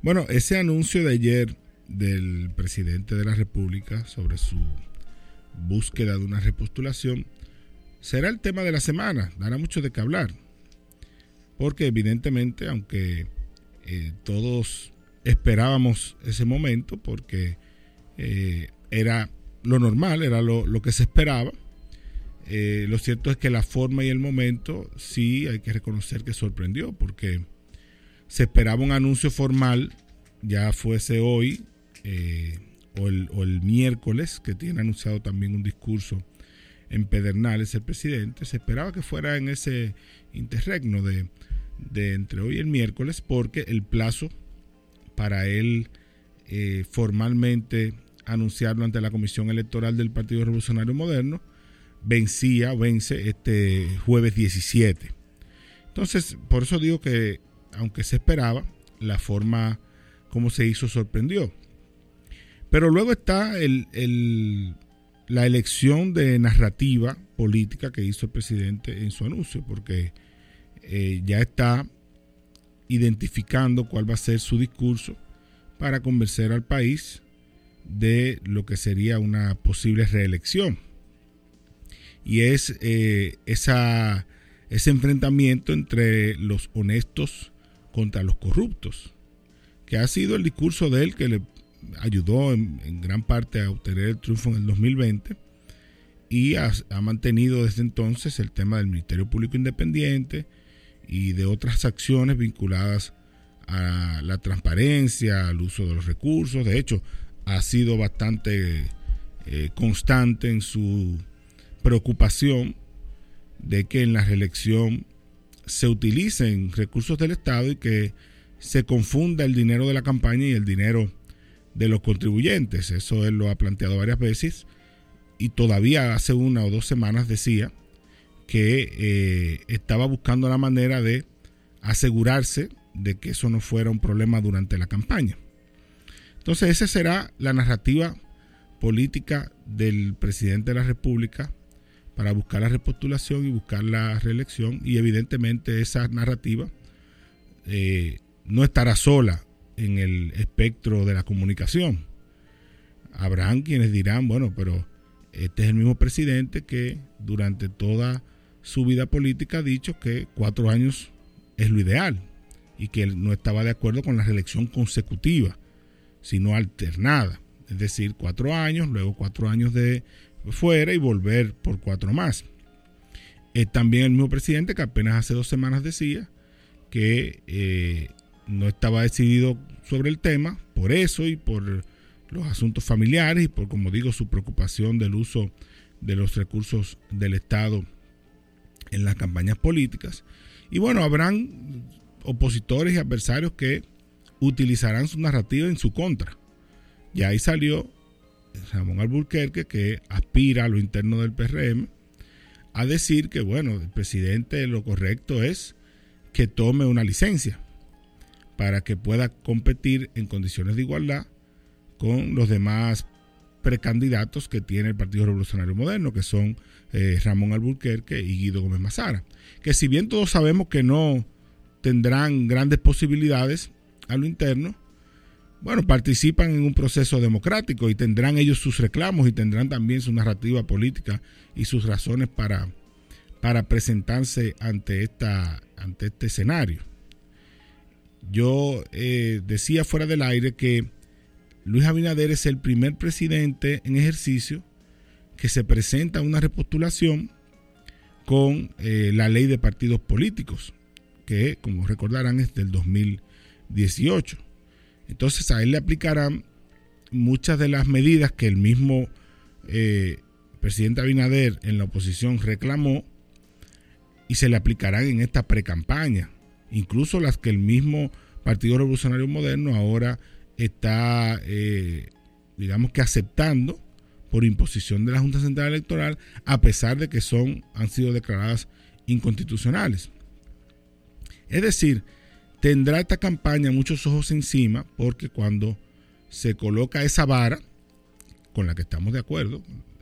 Bueno, ese anuncio de ayer del presidente de la República sobre su búsqueda de una repostulación será el tema de la semana, dará mucho de qué hablar, porque evidentemente, aunque todos esperábamos ese momento, porque era lo normal, era lo que se esperaba, lo cierto es que la forma y el momento sí hay que reconocer que sorprendió, porque se esperaba un anuncio formal, ya fuese hoy o el miércoles, que tiene anunciado también un discurso en Pedernales el presidente. Se esperaba que fuera en ese interregno de entre hoy y el miércoles, porque el plazo para él formalmente anunciarlo ante la Comisión Electoral del Partido Revolucionario Moderno vence este jueves 17. Entonces, por eso digo que, aunque se esperaba, la forma como se hizo sorprendió. Pero luego está la elección de narrativa política que hizo el presidente en su anuncio, porque ya está identificando cuál va a ser su discurso para convencer al país de lo que sería una posible reelección. Y es ese enfrentamiento entre los honestos contra los corruptos, que ha sido el discurso de él que le ayudó en gran parte a obtener el triunfo en el 2020, y ha mantenido desde entonces el tema del Ministerio Público Independiente y de otras acciones vinculadas a la transparencia, al uso de los recursos. De hecho, ha sido bastante constante en su preocupación de que en la reelección se utilicen recursos del Estado y que se confunda el dinero de la campaña y el dinero de los contribuyentes. Eso él lo ha planteado varias veces, y todavía hace 1 o 2 semanas decía que estaba buscando la manera de asegurarse de que eso no fuera un problema durante la campaña. Entonces, esa será la narrativa política del presidente de la República para buscar la repostulación y buscar la reelección, y evidentemente esa narrativa no estará sola en el espectro de la comunicación. Habrán quienes dirán, bueno, pero este es el mismo presidente que durante toda su vida política ha dicho que 4 años es lo ideal, y que él no estaba de acuerdo con la reelección consecutiva, sino alternada, es decir, 4 años, luego 4 años de fuera y volver por 4 más. Es también el mismo presidente que apenas hace 2 semanas decía que no estaba decidido sobre el tema, por eso y por los asuntos familiares y por, como digo, su preocupación del uso de los recursos del Estado en las campañas políticas. Y bueno, habrán opositores y adversarios que utilizarán su narrativa en su contra. Y ahí salió Ramón Alburquerque, que aspira a lo interno del PRM, a decir que, bueno, el presidente lo correcto es que tome una licencia para que pueda competir en condiciones de igualdad con los demás precandidatos que tiene el Partido Revolucionario Moderno, que son Ramón Alburquerque y Guido Gómez Mazara, que si bien todos sabemos que no tendrán grandes posibilidades a lo interno, bueno, participan en un proceso democrático y tendrán ellos sus reclamos y tendrán también su narrativa política y sus razones para presentarse ante este escenario. Yo decía fuera del aire que Luis Abinader es el primer presidente en ejercicio que se presenta a una repostulación con la ley de partidos políticos, que, como recordarán, es del 2018. Entonces a él le aplicarán muchas de las medidas que el mismo presidente Abinader en la oposición reclamó, y se le aplicarán en esta precampaña, incluso las que el mismo Partido Revolucionario Moderno ahora está, digamos que aceptando por imposición de la Junta Central Electoral, a pesar de que han sido declaradas inconstitucionales. Es decir, tendrá esta campaña muchos ojos encima, porque cuando se coloca esa vara, con la que estamos de acuerdo,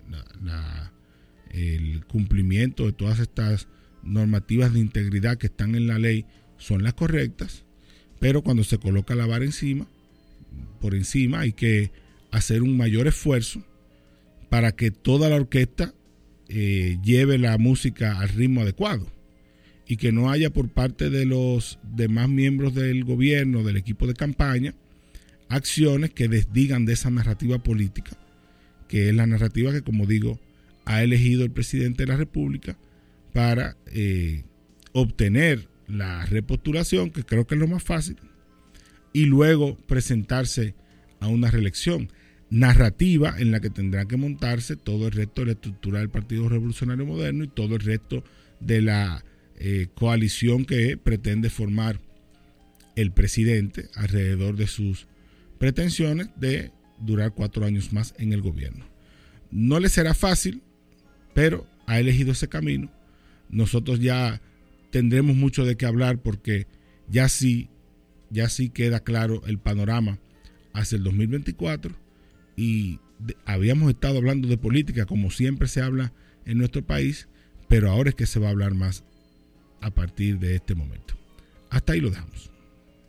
el cumplimiento de todas estas normativas de integridad que están en la ley son las correctas, pero cuando se coloca la vara por encima hay que hacer un mayor esfuerzo para que toda la orquesta lleve la música al ritmo adecuado y que no haya por parte de los demás miembros del gobierno, del equipo de campaña, acciones que desdigan de esa narrativa política, que es la narrativa que, como digo, ha elegido el presidente de la República para obtener la repostulación, que creo que es lo más fácil, y luego presentarse a una reelección narrativa en la que tendrá que montarse todo el resto de la estructura del Partido Revolucionario Moderno y todo el resto de la coalición que pretende formar el presidente alrededor de sus pretensiones de durar 4 años más en el gobierno. No le será fácil, pero ha elegido ese camino. Nosotros ya tendremos mucho de qué hablar porque ya sí queda claro el panorama hacia el 2024 y habíamos estado hablando de política como siempre se habla en nuestro país, pero ahora es que se va a hablar más a partir de este momento. Hasta ahí lo dejamos.